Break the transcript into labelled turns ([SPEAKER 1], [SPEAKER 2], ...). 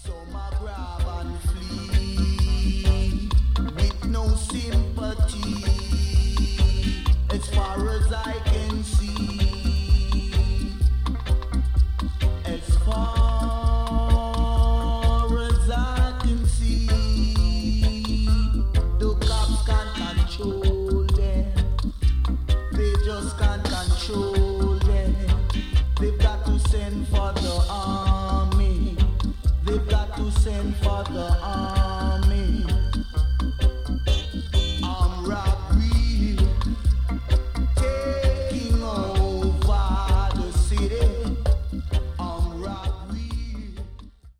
[SPEAKER 1] Some a grab and flee with no sympathy. As far as I can see,